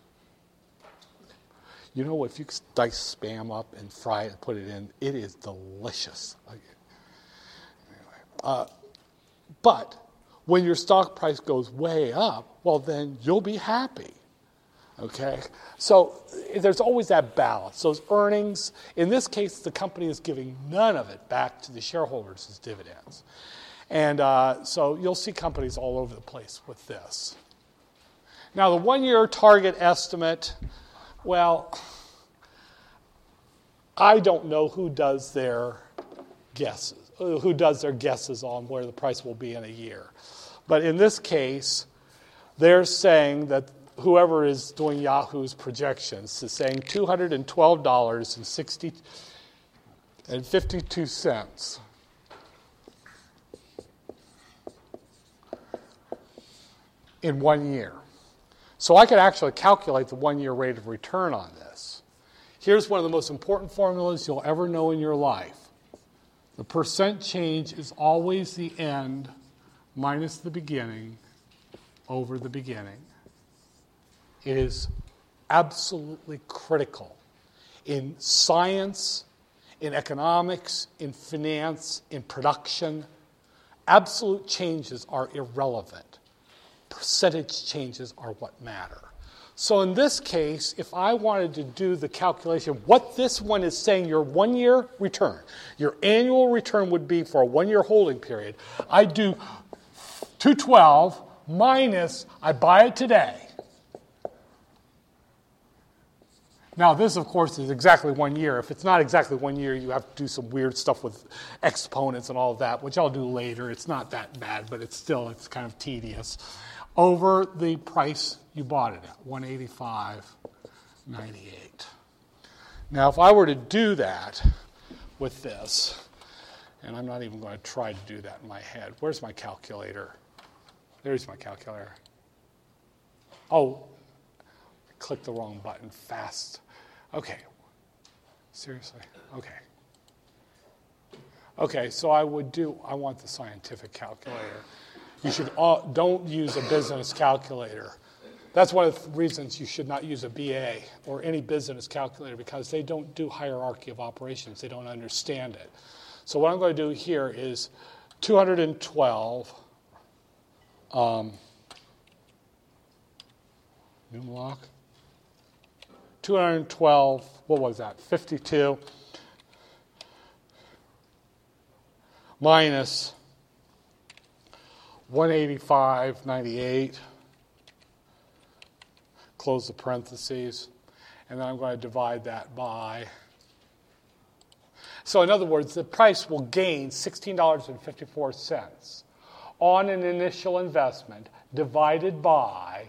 You know, if you dice Spam up and fry it and put it in, it is delicious. Anyway, but when your stock price goes way up, well, then you'll be happy. Okay? So there's always that balance. Those earnings, in this case, the company is giving none of it back to the shareholders as dividends. And so you'll see companies all over the place with this. Now, the one-year target estimate, well, I don't know who does their guesses, who does their guesses on where the price will be in a year. But in this case, they're saying that whoever is doing Yahoo's projections is saying $212.52 in 1 year. So I could actually calculate the 1 year rate of return on this. Here's one of the most important formulas you'll ever know in your life. The percent change is always the end minus the beginning over the beginning. It is absolutely critical in science, in economics, in finance, in production. Absolute changes are irrelevant. Percentage changes are what matter. So in this case, if I wanted to do the calculation, what this one is saying your 1 year return, your annual return would be for a 1 year holding period, I do 212 minus, I buy it today. Now, this, of course, is exactly 1 year. If it's not exactly 1 year, you have to do some weird stuff with exponents and all of that, which I'll do later. It's not that bad, but it's kind of tedious. Over the price you bought it at, $185.98. Now, if I were to do that with this, and I'm not even going to try to do that in my head. Where's my calculator? There's my calculator. Oh, I clicked the wrong button fast. Okay. Seriously? Okay. Okay, so I want the scientific calculator. You should don't use a business calculator. That's one of the reasons you should not use a BA or any business calculator, because they don't do hierarchy of operations. They don't understand it. So what I'm going to do here is 212 Numlock. 212, what was that? 52 minus 185.98. Close the parentheses. And then I'm going to divide that by. So in other words, the price will gain $16.54 on an initial investment divided by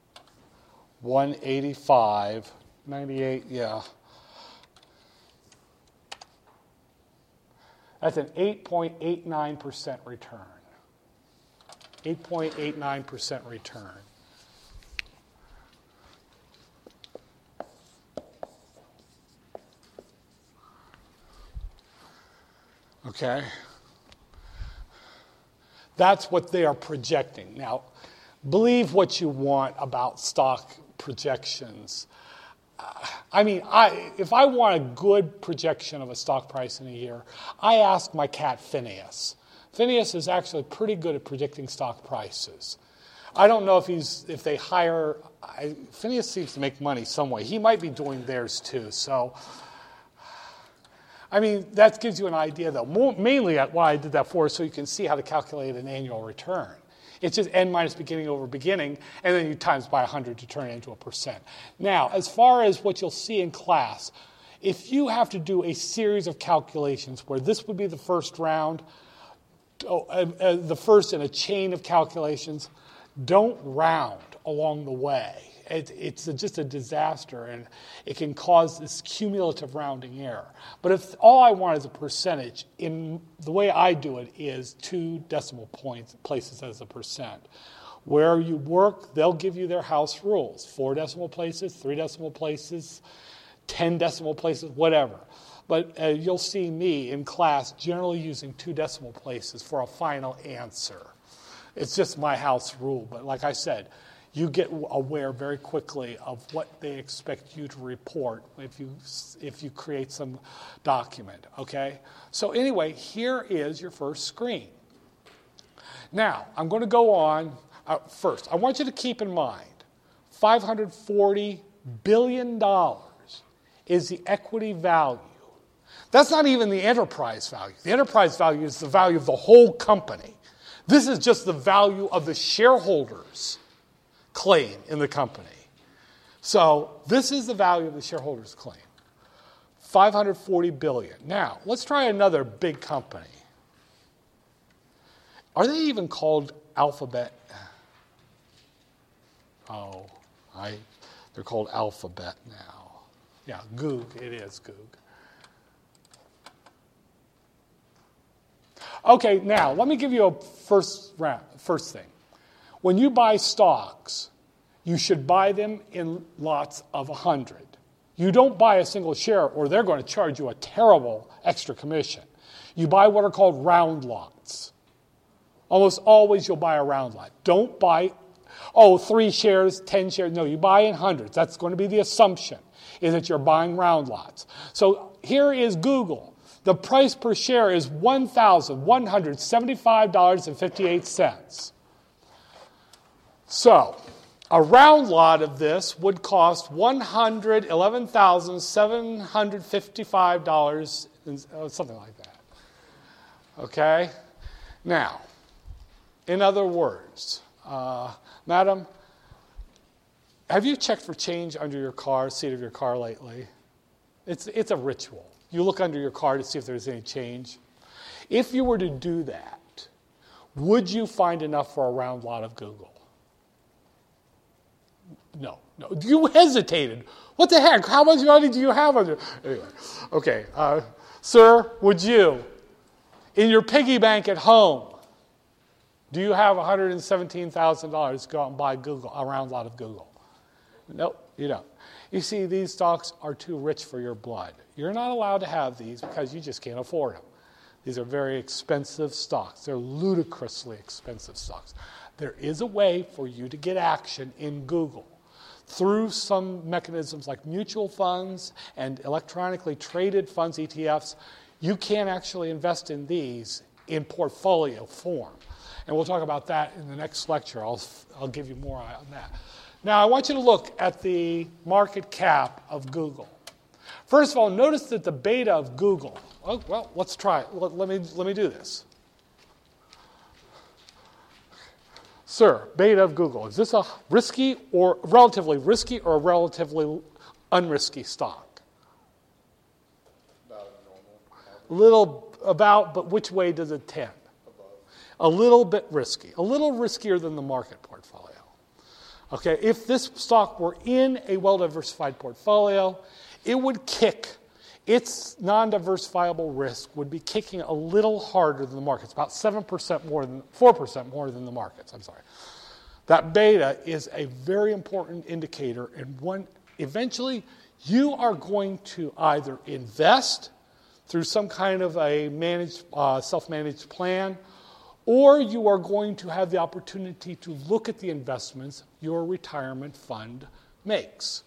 185.98, yeah. That's an 8.89% return. 8.89% return. Okay? That's what they are projecting. Now, believe what you want about stock projections. If I want a good projection of a stock price in a year, I ask my cat Phineas. Phineas is actually pretty good at predicting stock prices. I don't know if they hire. Phineas seems to make money some way. He might be doing theirs too. So, that gives you an idea, though. Mainly why I did that for is so you can see how to calculate an annual return. It's just n minus beginning over beginning, and then you times by 100 to turn it into a percent. Now, as far as what you'll see in class, if you have to do a series of calculations where this would be the first round, the first in a chain of calculations, don't round along the way. It's just a disaster, and it can cause this cumulative rounding error. But if all I want is a percentage, in the way I do it is 2 decimal places as a percent. Where you work, they'll give you their house rules: 4 decimal places, 3 decimal places, 10 decimal places, whatever. But you'll see me in class generally using 2 decimal places for a final answer. It's just my house rule. But like I said, you get aware very quickly of what they expect you to report if you create some document, okay? So anyway, here is your first screen. Now, I'm going to go on. First, I want you to keep in mind, $540 billion is the equity value. That's not even the enterprise value. The enterprise value is the value of the whole company. This is just the value of the shareholders' claim in the company. So this is the value of the shareholders' claim. $540 billion. Now, let's try another big company. Are they even called Alphabet? They're called Alphabet now. Yeah, Goog, it is Goog. Okay, now, let me give you a first thing. When you buy stocks, you should buy them in lots of 100. You don't buy a single share or they're going to charge you a terrible extra commission. You buy what are called round lots. Almost always you'll buy a round lot. Don't buy, 3 shares, 10 shares. No, you buy in hundreds. That's going to be the assumption, is that you're buying round lots. So here is Google. The price per share is $1,175.58. So a round lot of this would cost $111,755, something like that. Okay? Now, in other words, madam, have you checked for change under your seat of your car lately? It's a ritual. You look under your car to see if there's any change. If you were to do that, would you find enough for a round lot of Google? No. You hesitated. What the heck? How much money do you have under? Anyway, okay. Sir, would you, in your piggy bank at home, do you have $117,000 to go out and buy Google, a round lot of Google? Nope, you don't. You see, these stocks are too rich for your blood. You're not allowed to have these because you just can't afford them. These are very expensive stocks. They're ludicrously expensive stocks. There is a way for you to get action in Google through some mechanisms like mutual funds and electronically traded funds, ETFs. You can actually invest in these in portfolio form. And we'll talk about that in the next lecture. I'll give you more on that. Now, I want you to look at the market cap of Google. First of all, notice that the beta of Google. Oh, well, let's try it. Let me do this. Sir, beta of Google. Is this a relatively risky or a relatively unrisky stock? About normal. But which way does it tend? Above. A little bit risky. A little riskier than the market portfolio. Okay, if this stock were in a well-diversified portfolio, it would kick. Its non-diversifiable risk would be kicking a little harder than the markets, about 4% more than the markets. I'm sorry. That beta is a very important indicator, and eventually you are going to either invest through some kind of a self-managed plan, or you are going to have the opportunity to look at the investments your retirement fund makes.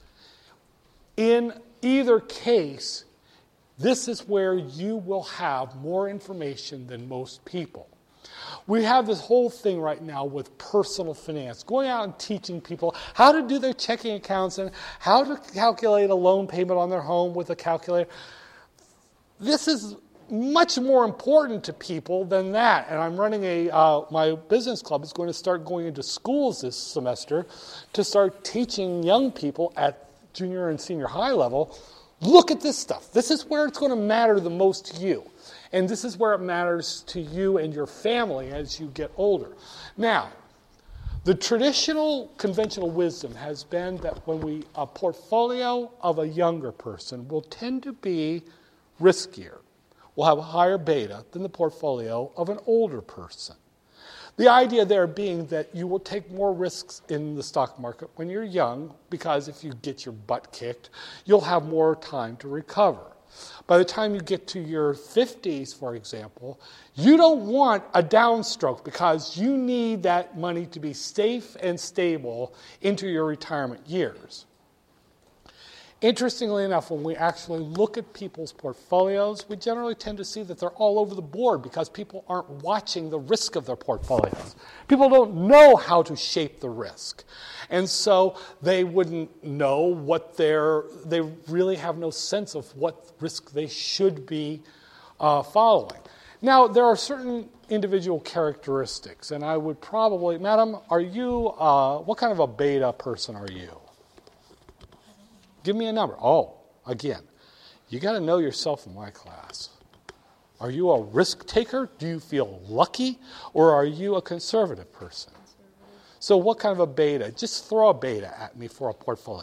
In either case, this is where you will have more information than most people. We have this whole thing right now with personal finance, going out and teaching people how to do their checking accounts and how to calculate a loan payment on their home with a calculator. This is much more important to people than that. And I'm running my business club is going to start going into schools this semester to start teaching young people at junior and senior high level, look at this stuff. This is where it's going to matter the most to you. And this is where it matters to you and your family as you get older. Now, the traditional conventional wisdom has been that a portfolio of a younger person will tend to be riskier, will have a higher beta than the portfolio of an older person. The idea there being that you will take more risks in the stock market when you're young, because if you get your butt kicked, you'll have more time to recover. By the time you get to your 50s, for example, you don't want a downstroke because you need that money to be safe and stable into your retirement years. Interestingly enough, when we actually look at people's portfolios, we generally tend to see that they're all over the board because people aren't watching the risk of their portfolios. People don't know how to shape the risk. And so they wouldn't know they really have no sense of what risk they should be following. Now, there are certain individual characteristics, and I would probably, madam, what kind of a beta person are you? Give me a number. Oh, again, You got to know yourself in my class. Are you a risk taker? Do you feel lucky? Or are you a conservative person? So what kind of a beta? Just throw a beta at me for a portfolio.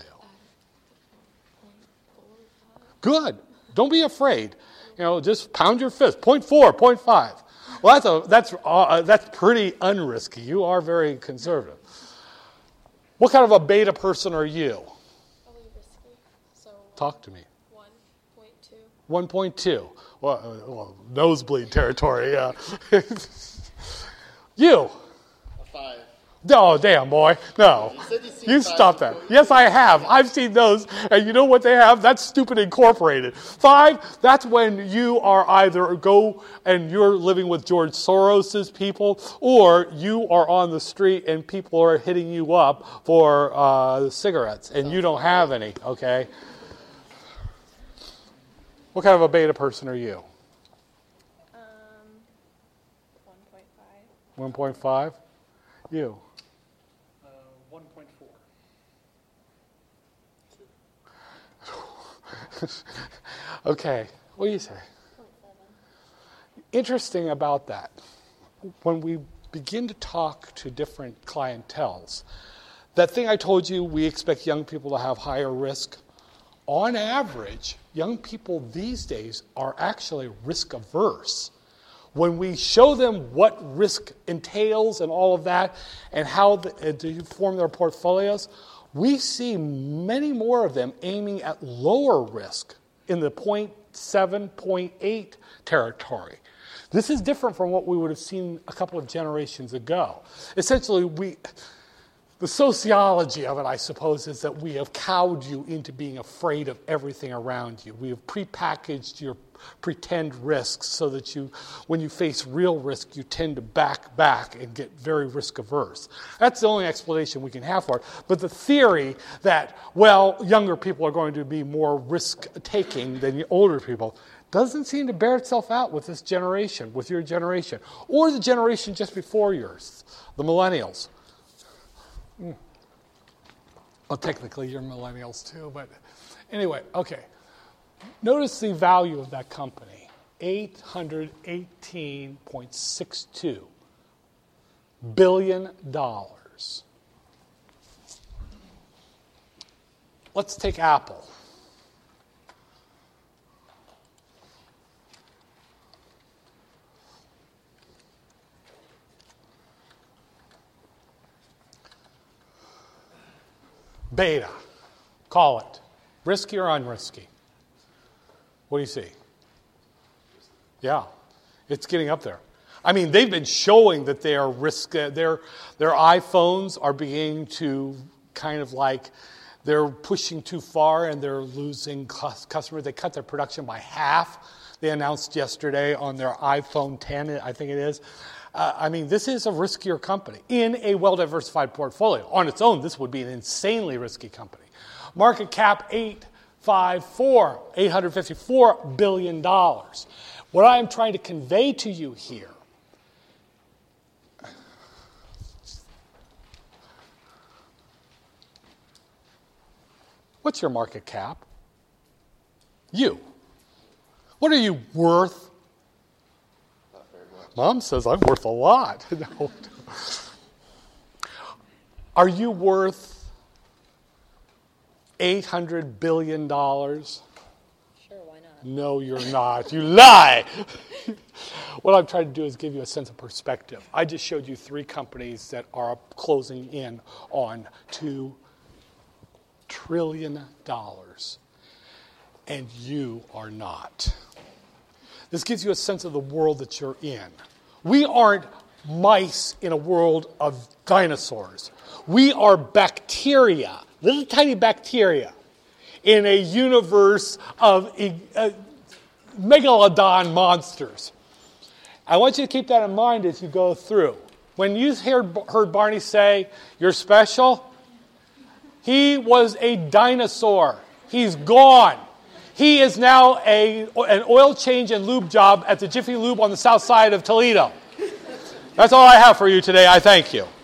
Good. Don't be afraid. Just pound your fist. 0.4, 0.5. Well, that's pretty unrisky. You are very conservative. What kind of a beta person are you? Probably risky. So Talk to me. 1.2. 1.2. Well, nosebleed territory. Yeah. You. A 5. Oh, damn, boy. No. You stop that. Yes, I have. I've seen those. And you know what they have? That's Stupid Incorporated. 5, that's when you are either go and you're living with George Soros's people, or you are on the street and people are hitting you up for cigarettes and you don't have any, okay? What kind of a beta person are you? 1.5. 1.5? You? 1.4. Okay. What do you say? 0.7. Interesting about that. When we begin to talk to different clienteles, that thing I told you, we expect young people to have higher risk. On average, young people these days are actually risk averse. When we show them what risk entails and all of that, and how to form their portfolios, we see many more of them aiming at lower risk in the 0.7, 0.8 territory. This is different from what we would have seen a couple of generations ago. Essentially, the sociology of it, I suppose, is that we have cowed you into being afraid of everything around you. We have prepackaged your pretend risks so that when you face real risk, you tend to back and get very risk averse. That's the only explanation we can have for it. But the theory that, younger people are going to be more risk-taking than older people doesn't seem to bear itself out with this generation, with your generation, or the generation just before yours, the millennials. Well, technically, you're millennials too, but anyway, okay. Notice the value of that company, $818.62 billion. Let's take Apple. Beta, call it. Risky or unrisky? What do you see? Yeah, it's getting up there. I mean, they've been showing that they are their iPhones are beginning to kind of like, they're pushing too far and they're losing customers. They cut their production by half. They announced yesterday on their iPhone 10, I think it is. This is a riskier company in a well-diversified portfolio. On its own, this would be an insanely risky company. Market cap, $854 billion. What I am trying to convey to you here, what's your market cap? You. What are you worth? Mom says I'm worth a lot. No. Are you worth $800 billion? Sure, why not? No, you're not. You lie. What I'm trying to do is give you a sense of perspective. I just showed you 3 companies that are closing in on $2 trillion. And you are not. This gives you a sense of the world that you're in. We aren't mice in a world of dinosaurs. We are bacteria, little tiny bacteria, in a universe of megalodon monsters. I want you to keep that in mind as you go through. When you heard Barney say, "You're special," he was a dinosaur. He's gone. He is now an oil change and lube job at the Jiffy Lube on the south side of Toledo. That's all I have for you today. I thank you.